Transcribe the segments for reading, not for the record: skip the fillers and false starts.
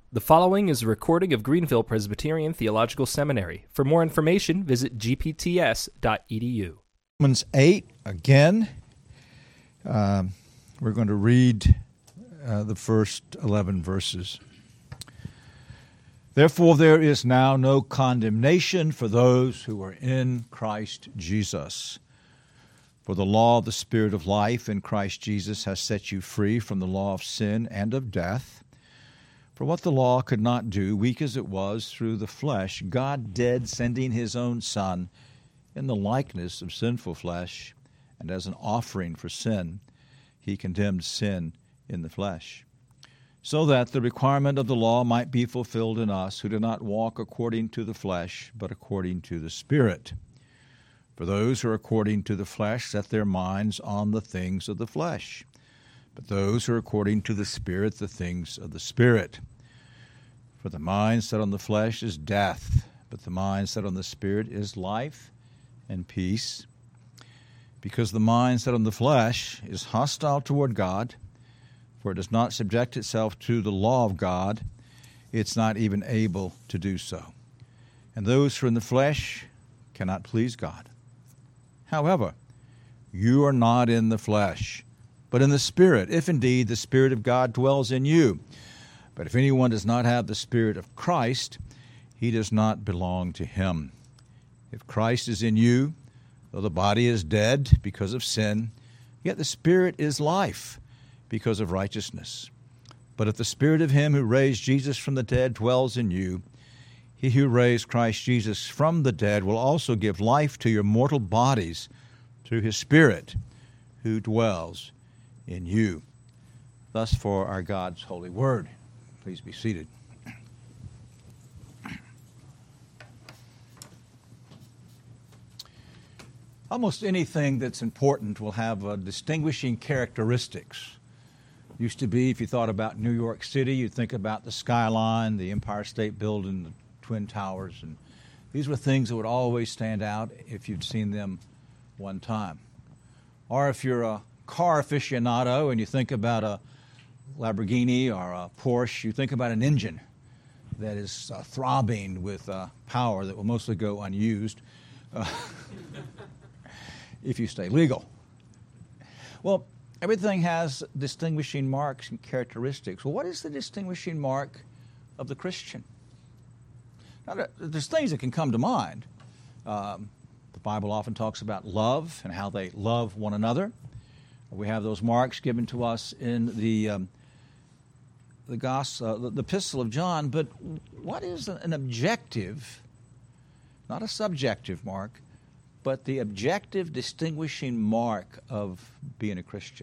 The following is a recording of Greenville Presbyterian Theological Seminary. For more information, visit gpts.edu. Romans 8, again. We're going to read the first 11 verses. Therefore, there is now no condemnation for those who are in Christ Jesus. For the law of the Spirit of life in Christ Jesus has set you free from the law of sin and of death. For what the law could not do, weak as it was through the flesh, God did, sending his own Son in the likeness of sinful flesh, and as an offering for sin, he condemned sin in the flesh, so that the requirement of the law might be fulfilled in us who do not walk according to the flesh, but according to the Spirit. For those who are according to the flesh set their minds on the things of the flesh, but those who are according to the Spirit, the things of the Spirit. For the mind set on the flesh is death, but the mind set on the Spirit is life and peace. Because the mind set on the flesh is hostile toward God, for it does not subject itself to the law of God, it's not even able to do so. And those who are in the flesh cannot please God. However, you are not in the flesh, but in the Spirit, if indeed the Spirit of God dwells in you. But if anyone does not have the Spirit of Christ, he does not belong to him. If Christ is in you, though the body is dead because of sin, yet the Spirit is life because of righteousness. But if the Spirit of him who raised Jesus from the dead dwells in you, he who raised Christ Jesus from the dead will also give life to your mortal bodies through his Spirit who dwells in you. Thus for our God's holy word. Please be seated. Almost anything that's important will have distinguishing characteristics. Used to be, if you thought about New York City, you'd think about the skyline, the Empire State Building, the Twin Towers, and these were things that would always stand out if you'd seen them one time. Or if you're a car aficionado and you think about a Lamborghini or a Porsche, you think about an engine that is throbbing with power that will mostly go unused if you stay legal. Well, everything has distinguishing marks and characteristics. Well, what is the distinguishing mark of the Christian? Now, there's things that can come to mind. The Bible often talks about love and how they love one another. We have those marks given to us in the gospel, the Epistle of John. But what is an objective, not a subjective mark, but the objective distinguishing mark of being a Christian?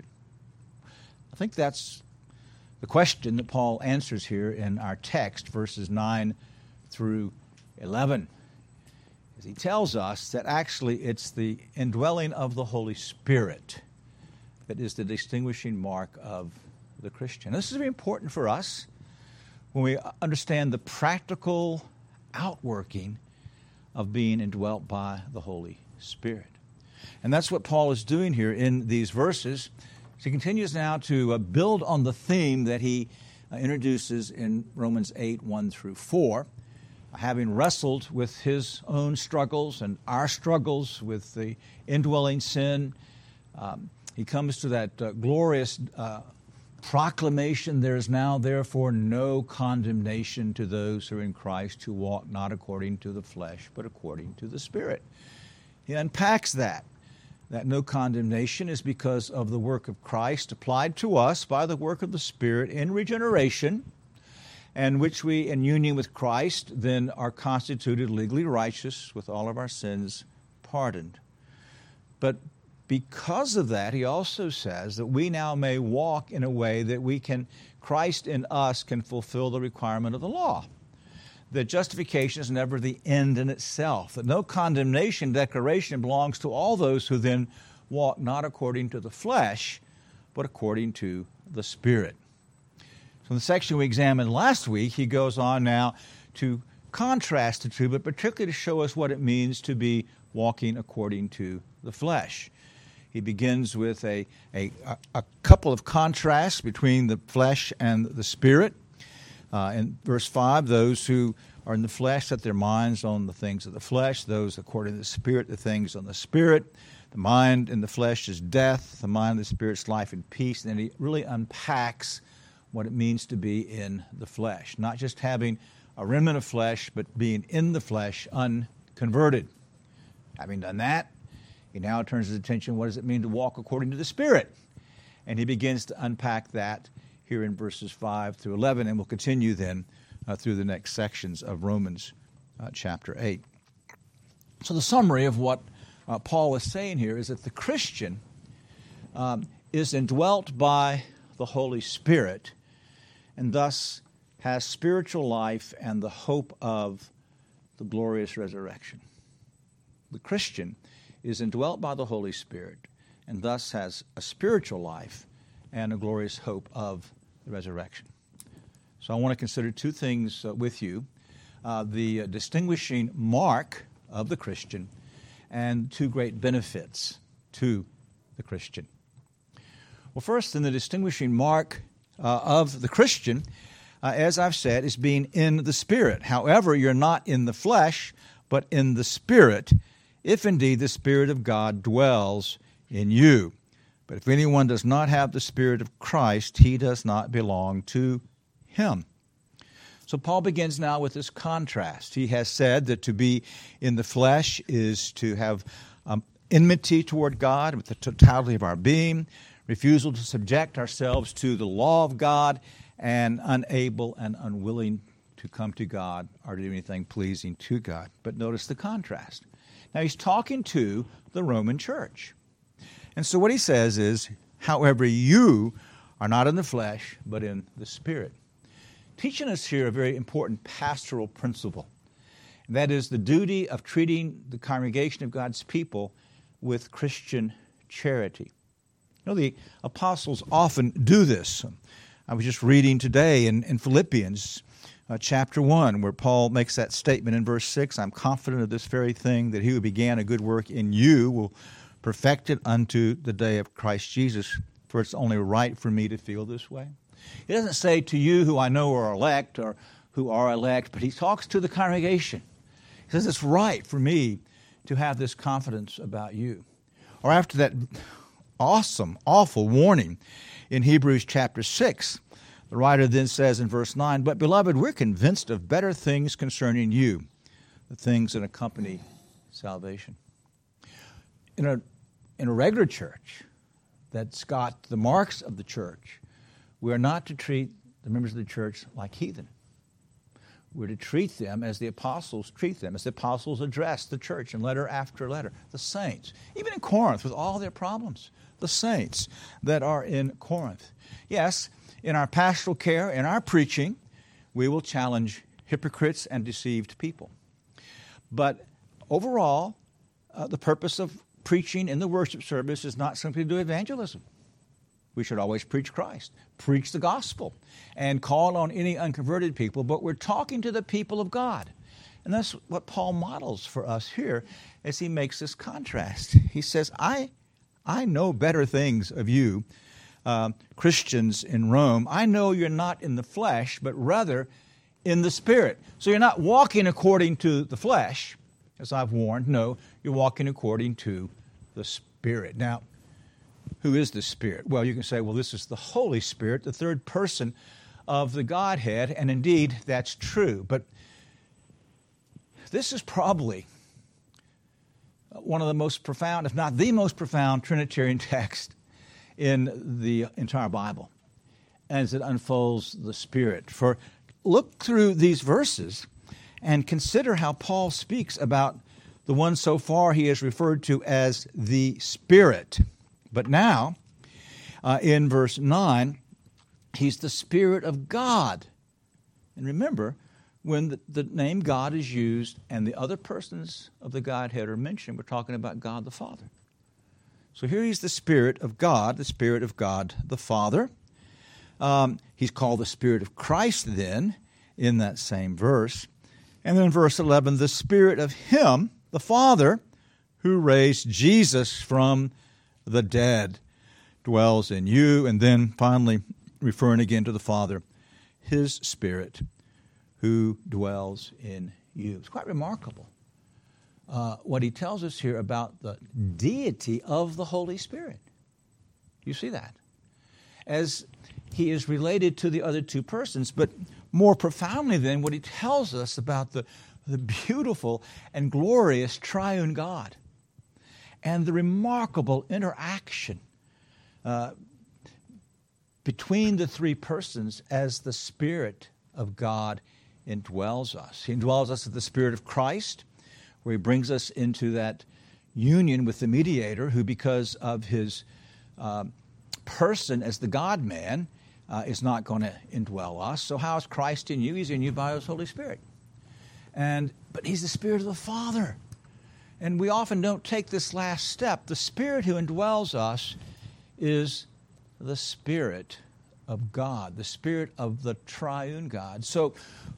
I think that's the question that Paul answers here in our text, verses 9 through 11. As he tells us that actually it's the indwelling of the Holy Spirit that is the distinguishing mark of the Christian. This is very important for us when we understand the practical outworking of being indwelt by the Holy Spirit. And that's what Paul is doing here in these verses. So he continues now to build on the theme that he introduces in Romans 8, 1 through 4. Having wrestled with his own struggles and our struggles with the indwelling sin, he comes to that glorious proclamation, there is now therefore no condemnation to those who are in Christ who walk not according to the flesh, but according to the Spirit. He unpacks that no condemnation is because of the work of Christ applied to us by the work of the Spirit in regeneration, and which we, in union with Christ, then are constituted legally righteous with all of our sins pardoned. But because of that, he also says that we now may walk in a way that Christ in us can fulfill the requirement of the law. That justification is never the end in itself. That no condemnation declaration belongs to all those who then walk not according to the flesh, but according to the Spirit. So in the section we examined last week, he goes on now to contrast the two, but particularly to show us what it means to be walking according to the flesh. He begins with a couple of contrasts between the flesh and the Spirit. In verse 5, those who are in the flesh set their minds on the things of the flesh, those according to the Spirit, the things on the Spirit. The mind in the flesh is death, the mind of the Spirit is life and peace. And he really unpacks what it means to be in the flesh, not just having a remnant of flesh, but being in the flesh, unconverted. Having done that, he now turns his attention, what does it mean to walk according to the Spirit? And he begins to unpack that here in verses 5 through 11, and we'll continue then through the next sections of Romans chapter 8. So the summary of what Paul is saying here is that the Christian is indwelt by the Holy Spirit and thus has spiritual life and the hope of the glorious resurrection. The Christian is indwelt by the Holy Spirit and thus has a spiritual life and a glorious hope of the resurrection. So I want to consider two things with you, the distinguishing mark of the Christian and two great benefits to the Christian. Well, first, in the distinguishing mark of the Christian, as I've said, is being in the Spirit. However, you're not in the flesh, but in the Spirit, if indeed the Spirit of God dwells in you. But if anyone does not have the Spirit of Christ, he does not belong to him. So Paul begins now with this contrast. He has said that to be in the flesh is to have enmity toward God with the totality of our being, refusal to subject ourselves to the law of God, and unable and unwilling to come to God or do anything pleasing to God. But notice the contrast. Now he's talking to the Roman church. And so what he says is, however, you are not in the flesh, but in the Spirit. Teaching us here a very important pastoral principle. And that is the duty of treating the congregation of God's people with Christian charity. You know, the apostles often do this. I was just reading today in Philippians chapter 1, where Paul makes that statement in verse 6, I'm confident of this very thing, that he who began a good work in you will perfect it unto the day of Christ Jesus, for it's only right for me to feel this way. He doesn't say to you who I know are elect or who are elect, but he talks to the congregation. He says it's right for me to have this confidence about you. Or after that awesome, awful warning in Hebrews chapter 6, the writer then says in verse 9, but beloved, we're convinced of better things concerning you, the things that accompany salvation. In a regular church that's got the marks of the church, we are not to treat the members of the church like heathen. We're to treat them as the apostles treat them, as the apostles address the church in letter after letter. The saints, even in Corinth with all their problems, the saints that are in Corinth. Yes, in our pastoral care, in our preaching, we will challenge hypocrites and deceived people. But overall, the purpose of preaching in the worship service is not simply to do evangelism. We should always preach Christ, preach the gospel, and call on any unconverted people, but we're talking to the people of God. And that's what Paul models for us here as he makes this contrast. He says, I know better things of you, Christians in Rome. I know you're not in the flesh, but rather in the Spirit. So you're not walking according to the flesh, as I've warned. No, you're walking according to the Spirit. Now, who is the Spirit? Well, you can say, well, this is the Holy Spirit, the third person of the Godhead, and indeed, that's true. But this is probably one of the most profound, if not the most profound, Trinitarian text in the entire Bible as it unfolds the Spirit. For look through these verses and consider how Paul speaks about the one so far he has referred to as the Spirit. But now, in verse 9, he's the Spirit of God. And remember, when the name God is used and the other persons of the Godhead are mentioned, we're talking about God the Father. So here he's the Spirit of God the Father. He's called the Spirit of Christ then in that same verse. And then verse 11, the Spirit of Him, the Father, who raised Jesus from the dead, dwells in you. And then finally, referring again to the Father, His Spirit who dwells in you. It's quite remarkable what he tells us here about the deity of the Holy Spirit. You see that? As he is related to the other two persons, but more profoundly than what he tells us about the beautiful and glorious triune God and the remarkable interaction between the three persons as the Spirit of God indwells us. He indwells us with the Spirit of Christ, where he brings us into that union with the mediator who, because of his person as the God-man, is not going to indwell us. So how is Christ in you? He's in you by his Holy Spirit. But he's the Spirit of the Father. And we often don't take this last step. The Spirit who indwells us is the Spirit of God, the Spirit of the triune God. So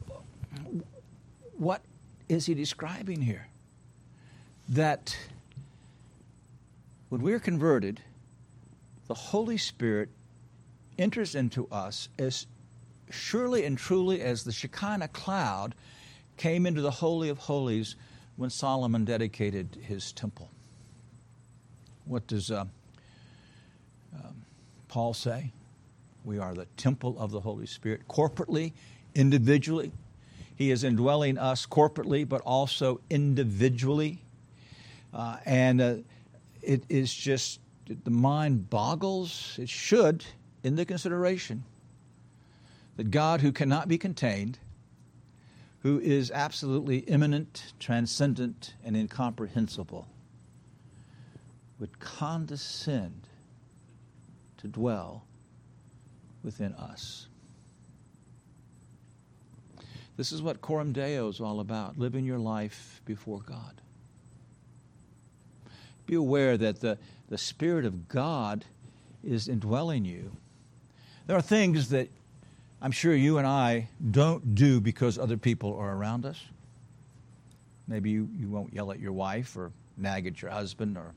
what is he describing here? That when we're converted, the Holy Spirit enters into us as surely and truly as the Shekinah cloud came into the Holy of Holies when Solomon dedicated his temple. What does Paul say? We are the temple of the Holy Spirit, corporately, individually. He is indwelling us corporately, but also individually. It is just, the mind boggles, it should, in the consideration that God, who cannot be contained, who is absolutely immanent, transcendent, and incomprehensible, would condescend to dwell within us. This is what Coram Deo is all about, living your life before God. Be aware that the Spirit of God is indwelling you. There are things that I'm sure you and I don't do because other people are around us. Maybe you won't yell at your wife or nag at your husband, or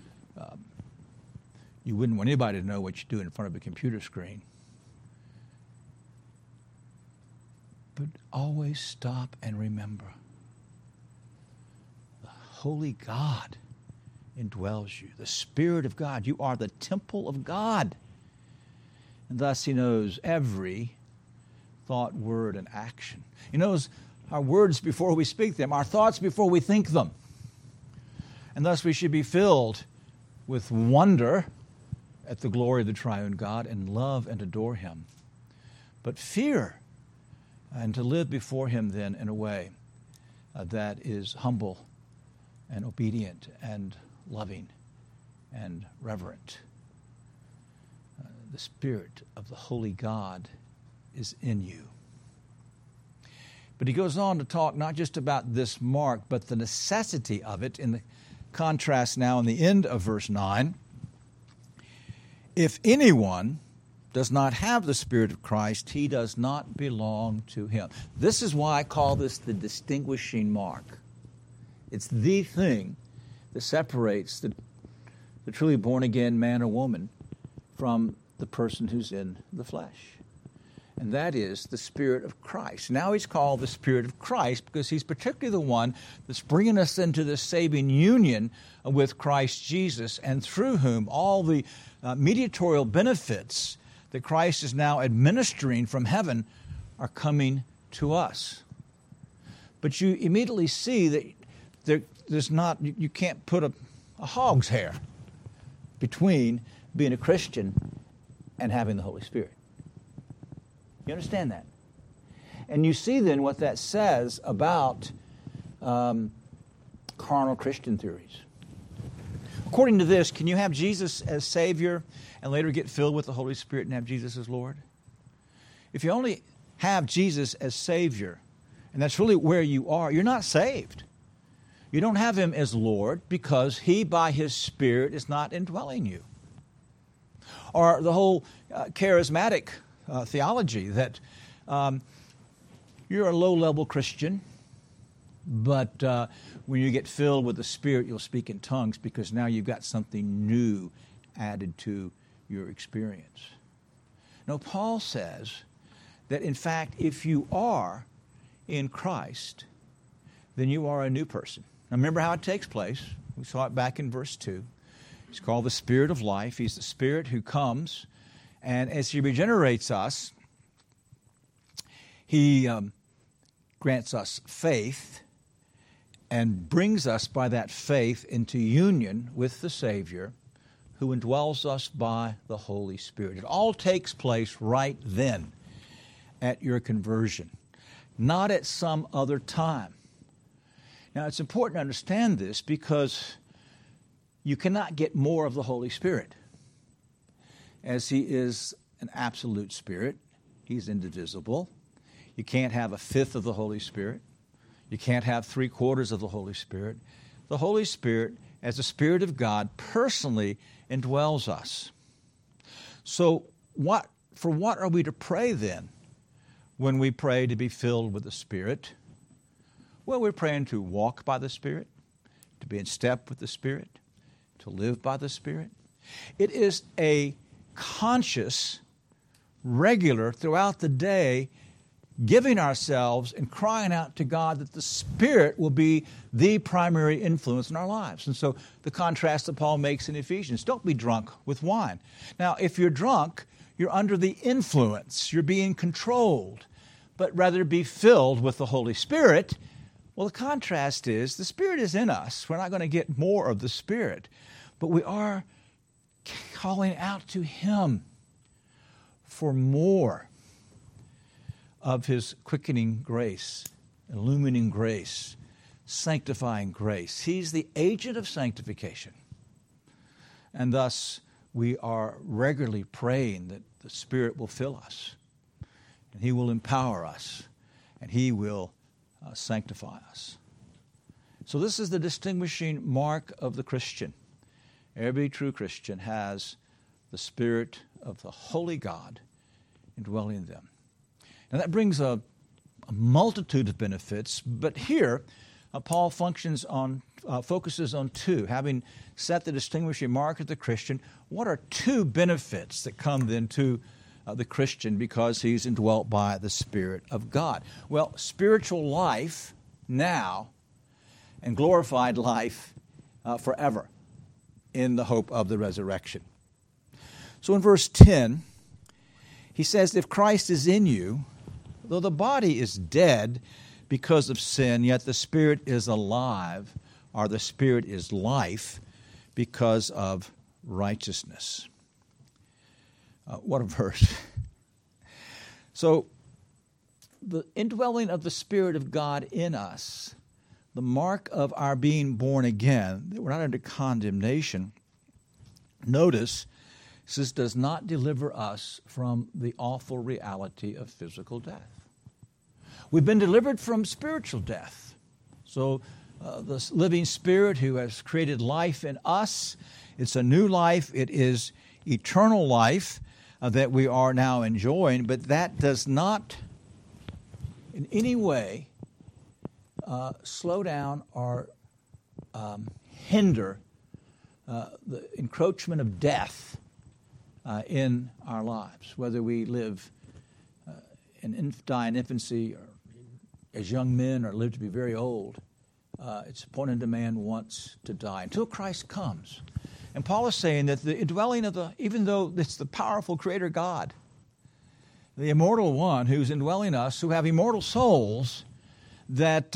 you wouldn't want anybody to know what you do in front of a computer screen. But always stop and remember, the Holy God indwells you. The Spirit of God. You are the temple of God. And thus he knows every thought, word, and action. He knows our words before we speak them, our thoughts before we think them. And thus we should be filled with wonder at the glory of the triune God and love and adore him. But fear, and to live before him then in a way that is humble and obedient and loving and reverent. The Spirit of the Holy God is in you. But he goes on to talk not just about this mark, but the necessity of it in the contrast now in the end of verse 9. If anyone does not have the Spirit of Christ, he does not belong to him. This is why I call this the distinguishing mark. It's the thing that separates the truly born-again man or woman from the person who's in the flesh. And that is the Spirit of Christ. Now he's called the Spirit of Christ because he's particularly the one that's bringing us into this saving union with Christ Jesus, and through whom all the mediatorial benefits that Christ is now administering from heaven are coming to us. But you immediately see that there's not, you can't put a hog's hair between being a Christian and having the Holy Spirit. You understand that? And you see then what that says about carnal Christian theories. According to this, can you have Jesus as Savior and later get filled with the Holy Spirit and have Jesus as Lord? If you only have Jesus as Savior, and that's really where you are, you're not saved. You don't have him as Lord because he, by his Spirit, is not indwelling you. Or the whole charismatic theology that you're a low-level Christian, but when you get filled with the Spirit, you'll speak in tongues because now you've got something new added to your experience. No, Paul says that in fact, if you are in Christ, then you are a new person. Now remember how it takes place. We saw it back in verse 2. He's called the Spirit of life. He's the Spirit who comes, and as He regenerates us, He grants us faith and brings us by that faith into union with the Savior, who indwells us by the Holy Spirit. It all takes place right then at your conversion, not at some other time. Now, it's important to understand this because you cannot get more of the Holy Spirit. As He is an absolute Spirit, He's indivisible. You can't have a fifth of the Holy Spirit. You can't have 3/4 of the Holy Spirit. The Holy Spirit, as the Spirit of God, personally indwells us. So for what are we to pray then when we pray to be filled with the Spirit? Well, we're praying to walk by the Spirit, to be in step with the Spirit, to live by the Spirit. It is a conscious, regular, throughout the day, giving ourselves and crying out to God that the Spirit will be the primary influence in our lives. And so the contrast that Paul makes in Ephesians, don't be drunk with wine. Now, if you're drunk, you're under the influence, you're being controlled, but rather be filled with the Holy Spirit. Well, the contrast is the Spirit is in us. We're not going to get more of the Spirit, but we are calling out to Him for more of His quickening grace, illumining grace, sanctifying grace. He's the agent of sanctification. And thus, we are regularly praying that the Spirit will fill us, and He will empower us, and He will sanctify us. So this is the distinguishing mark of the Christian. Every true Christian has the Spirit of the Holy God indwelling in them. Now that brings a multitude of benefits, but here Paul focuses on two. Having set the distinguishing mark of the Christian, what are two benefits that come then to the Christian because he's indwelt by the Spirit of God? Well, spiritual life now and glorified life forever in the hope of the resurrection. So in verse 10, he says, if Christ is in you, though the body is dead because of sin, yet the Spirit is alive, or the Spirit is life because of righteousness. What a verse. So, the indwelling of the Spirit of God in us, the mark of our being born again, that we're not under condemnation, notice, this does not deliver us from the awful reality of physical death. We've been delivered from spiritual death. So the living Spirit who has created life in us, it's a new life. It is eternal life that we are now enjoying, but that does not in any way slow down or hinder the encroachment of death in our lives, whether we live die in infancy or as young men or live to be very old. It's appointed a man once to die until Christ comes. And Paul is saying that the indwelling of even though it's the powerful Creator God, the immortal one who's indwelling us, who have immortal souls, that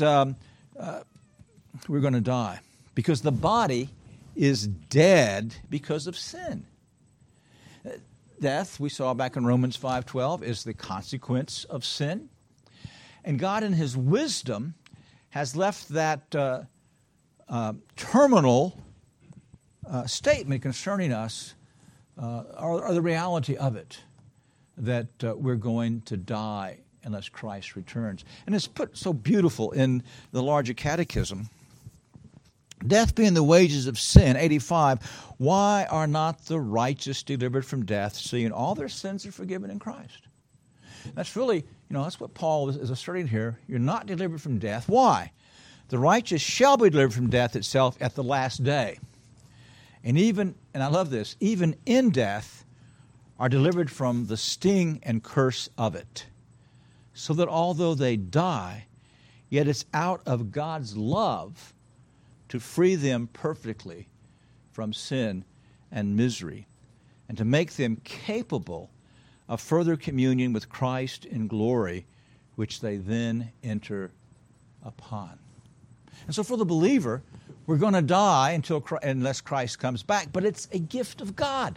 we're going to die because the body is dead because of sin. Death, we saw back in Romans 5:12, is the consequence of sin. And God in His wisdom has left that terminal statement concerning us, or the reality of it, that we're going to die unless Christ returns. And it's put so beautiful in the larger catechism. Death being the wages of sin, 85, why are not the righteous delivered from death, seeing all their sins are forgiven in Christ? That's really, that's what Paul is asserting here. You're not delivered from death. Why? The righteous shall be delivered from death itself at the last day. And I love this, even in death are delivered from the sting and curse of it. so that although they die, yet it's out of God's love to free them perfectly from sin and misery, and to make them capable of further communion with Christ in glory, which they then enter upon. And so for the believer, we're going to die unless Christ comes back, but it's a gift of God.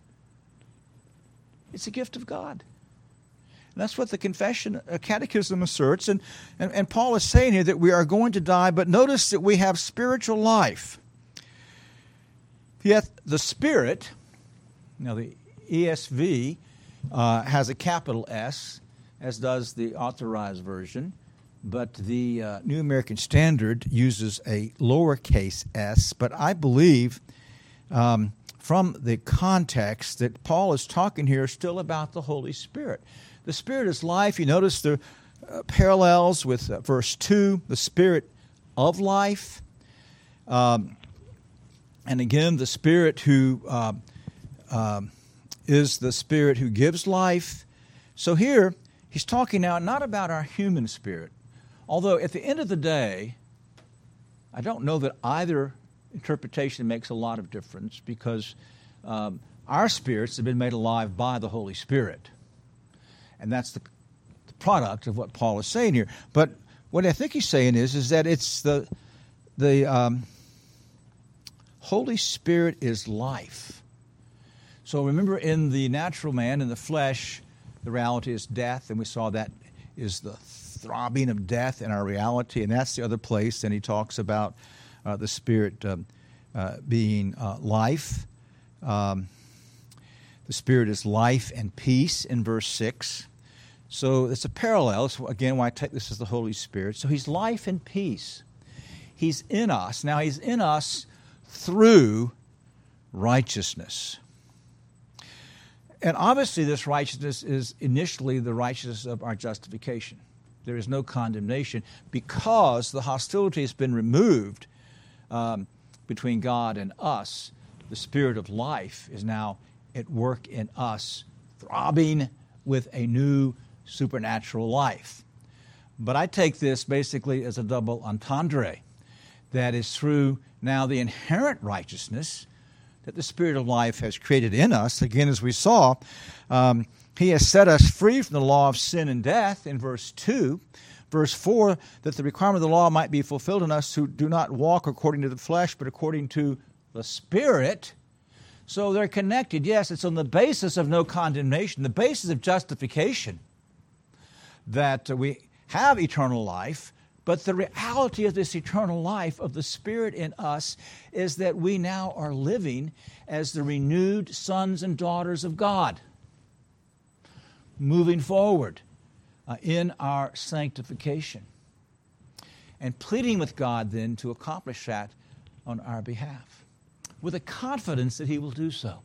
It's a gift of God. And that's what the Catechism asserts. And Paul is saying here that we are going to die, but notice that we have spiritual life. Yet the Spirit, now the ESV has a capital S, as does the Authorized Version, but the New American Standard uses a lowercase s. But I believe from the context that Paul is talking here still about the Holy Spirit. The Spirit is life. You notice the parallels with verse 2, the Spirit of life. And again, the Spirit who is the Spirit who gives life. So here, he's talking now not about our human spirit. Although at the end of the day, I don't know that either interpretation makes a lot of difference, because our spirits have been made alive by the Holy Spirit. And that's the product of what Paul is saying here. But what I think he's saying is that it's the Holy Spirit is life. So remember, in the natural man, in the flesh, the reality is death, and we saw that is the throbbing of death in our reality, and that's the other place. And he talks about the Spirit being life. The Spirit is life and peace in verse 6. So it's a parallel. So again, why I take this as the Holy Spirit. So he's life and peace. He's in us. Now he's in us through righteousness. And obviously this righteousness is initially the righteousness of our justification. There is no condemnation because the hostility has been removed between God and us. The Spirit of life is now at work in us, throbbing with a new supernatural life. But I take this basically as a double entendre. That is through now the inherent righteousness that the Spirit of life has created in us. Again, as we saw, he has set us free from the law of sin and death in verse 2. Verse 4, that the requirement of the law might be fulfilled in us who do not walk according to the flesh, but according to the Spirit. So they're connected. Yes, it's on the basis of no condemnation, the basis of justification, that we have eternal life. But the reality of this eternal life of the Spirit in us is that we now are living as the renewed sons and daughters of God, moving forward in our sanctification, and pleading with God then to accomplish that on our behalf, with a confidence that he will do so.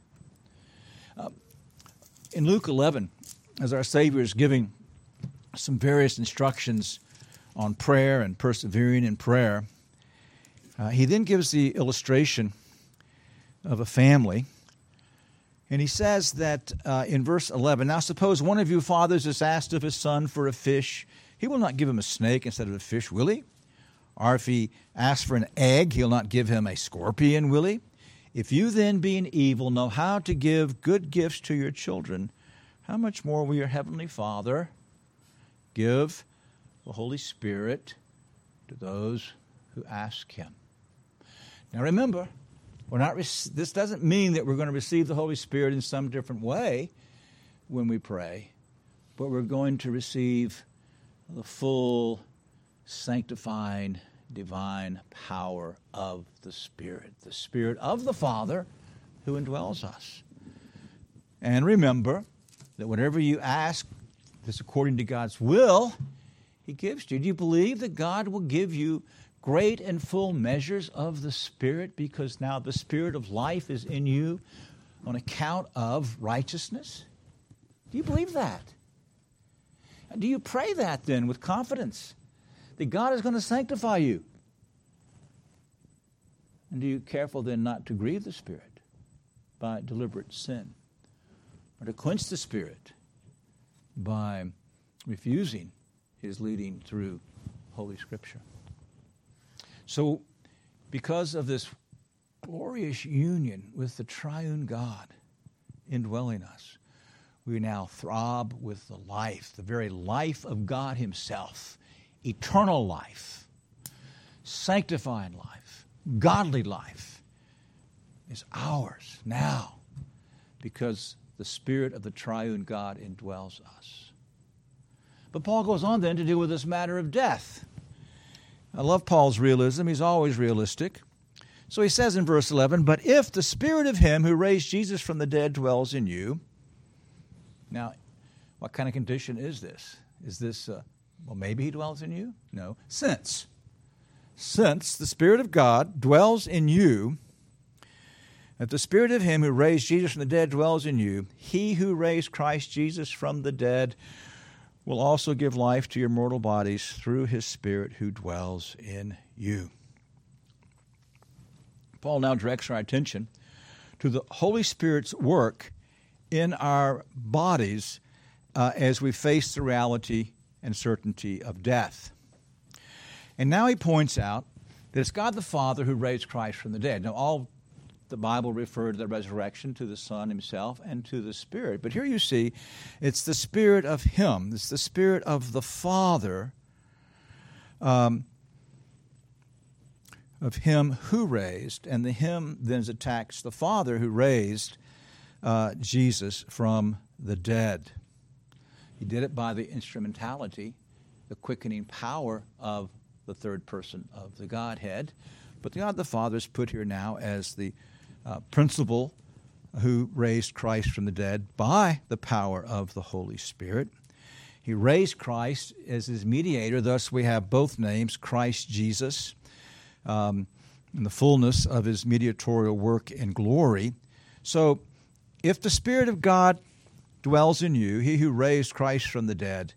In Luke 11, as our Savior is giving some various instructions on prayer and persevering in prayer, he then gives the illustration of a family. And he says that in verse 11, now suppose one of you fathers is asked of his son for a fish. He will not give him a snake instead of a fish, will he? Or if he asks for an egg, he'll not give him a scorpion, will he? If you then, being evil, know how to give good gifts to your children, how much more will your heavenly Father give the Holy Spirit to those who ask him? Now remember, this doesn't mean that we're going to receive the Holy Spirit in some different way when we pray, but we're going to receive the full sanctifying divine power of the Spirit of the Father who indwells us. And remember that whatever you ask that's according to God's will, he gives to you. Do you believe that God will give you great and full measures of the Spirit because now the Spirit of life is in you on account of righteousness? Do you believe that? And do you pray that then with confidence that God is going to sanctify you? And are you careful then not to grieve the Spirit by deliberate sin, or to quench the Spirit by refusing his leading through Holy Scripture. So, because of this glorious union with the triune God indwelling us, we now throb with the life, the very life of God himself, eternal life, sanctifying life, godly life is ours now because the Spirit of the triune God indwells us. But Paul goes on then to deal with this matter of death. I love Paul's realism. He's always realistic. So he says in verse 11, "But if the Spirit of him who raised Jesus from the dead dwells in you..." Now, what kind of condition is this? Is this, well, maybe he dwells in you? No. Since the Spirit of God dwells in you, if the Spirit of him who raised Jesus from the dead dwells in you, he who raised Christ Jesus from the dead will also give life to your mortal bodies through his Spirit who dwells in you. Paul now directs our attention to the Holy Spirit's work in our bodies as we face the reality and certainty of death. And now he points out that it's God the Father who raised Christ from the dead. Now, all the Bible referred to the resurrection to the Son himself and to the Spirit. But here you see it's the Spirit of him. It's the Spirit of the Father, of him who raised. And the him then is attached to the Father who raised Jesus from the dead. He did it by the instrumentality, the quickening power of the third person of the Godhead. But God the Father is put here now as the principle who raised Christ from the dead by the power of the Holy Spirit. He raised Christ as his mediator. Thus we have both names, Christ Jesus, in the fullness of his mediatorial work and glory. So if the Spirit of God dwells in you, he who raised Christ from the dead,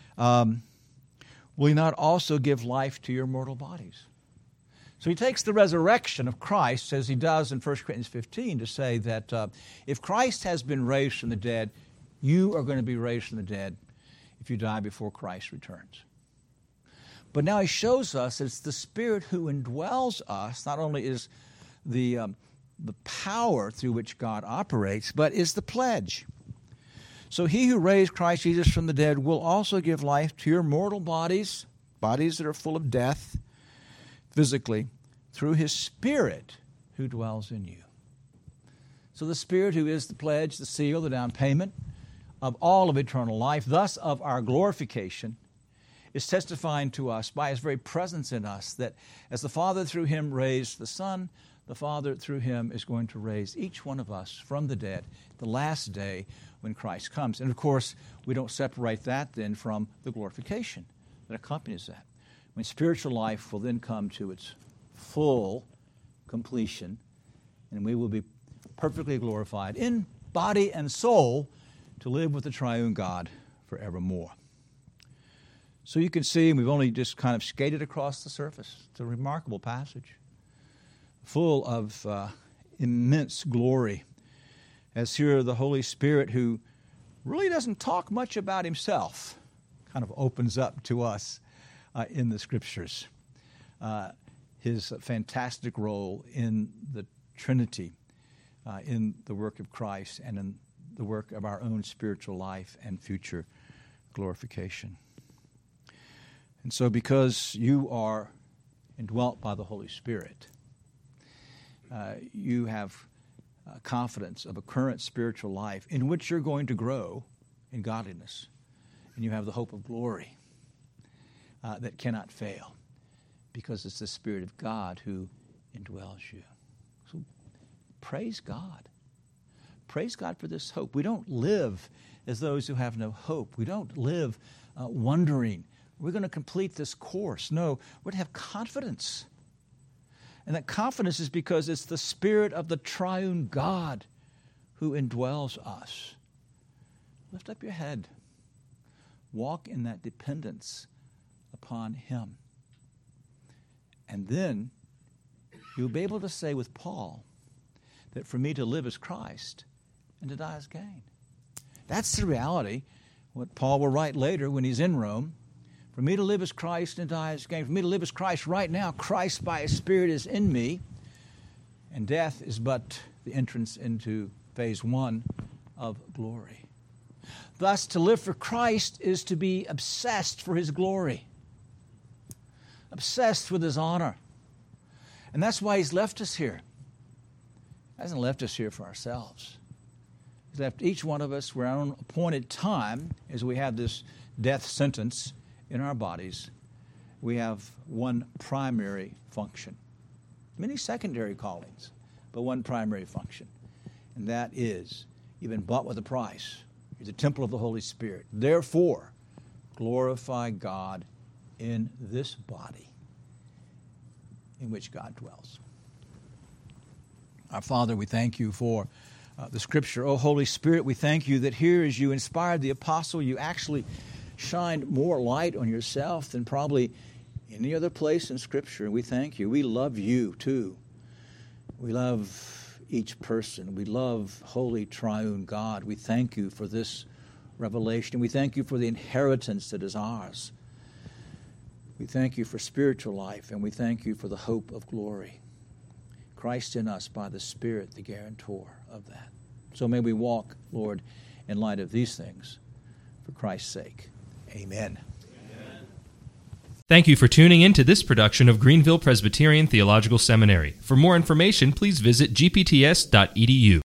will he not also give life to your mortal bodies? So he takes the resurrection of Christ, as he does in 1 Corinthians 15, to say that if Christ has been raised from the dead, you are going to be raised from the dead if you die before Christ returns. But now he shows us it's the Spirit who indwells us, not only is the power through which God operates, but is the pledge. So he who raised Christ Jesus from the dead will also give life to your mortal bodies, bodies that are full of death, physically, through his Spirit who dwells in you. So the Spirit who is the pledge, the seal, the down payment of all of eternal life, thus of our glorification, is testifying to us by his very presence in us that as the Father through him raised the Son, the Father through him is going to raise each one of us from the dead the last day when Christ comes. And of course, we don't separate that then from the glorification that accompanies that, when spiritual life will then come to its full completion, and we will be perfectly glorified in body and soul to live with the triune God forevermore. So you can see, we've only just kind of skated across the surface. It's a remarkable passage, full of immense glory, as here the Holy Spirit, who really doesn't talk much about himself, kind of opens up to us in the Scriptures. His fantastic role in the Trinity, in the work of Christ, and in the work of our own spiritual life and future glorification. And so because you are indwelt by the Holy Spirit, you have confidence of a current spiritual life in which you're going to grow in godliness. And you have the hope of glory that cannot fail, because it's the Spirit of God who indwells you. So praise God. Praise God for this hope. We don't live as those who have no hope. We don't live wondering, we're going to complete this course. No, we're to have confidence. And that confidence is because it's the Spirit of the triune God who indwells us. Lift up your head. Walk in that dependence upon him. And then you'll be able to say with Paul that for me to live is Christ and to die is gain. That's the reality what Paul will write later when he's in Rome. For me to live is Christ and die is gain. For me to live is Christ right now. Christ by His Spirit is in me. And death is but the entrance into phase 1 of glory. Thus, to live for Christ is to be obsessed for His glory. Obsessed with His honor. And that's why He's left us here. He hasn't left us here for ourselves. He's left each one of us for our own appointed time as we have this death sentence in our bodies. We have one primary function. Many secondary callings, but one primary function. And that is, you've been bought with a price. You're the temple of the Holy Spirit. Therefore, glorify God in this body in which God dwells. Our Father, we thank You for the Scripture. Oh, Holy Spirit, we thank You that here as You inspired the apostle, You actually shined more light on Yourself than probably any other place in Scripture. And we thank You. We love You, too. We love each person. We love Holy Triune God. We thank You for this revelation. We thank You for the inheritance that is ours. We thank You for spiritual life, and we thank You for the hope of glory. Christ in us by the Spirit, the guarantor of that. So may we walk, Lord, in light of these things for Christ's sake. Amen. Thank you for tuning in to this production of Greenville Presbyterian Theological Seminary. For more information, please visit gpts.edu.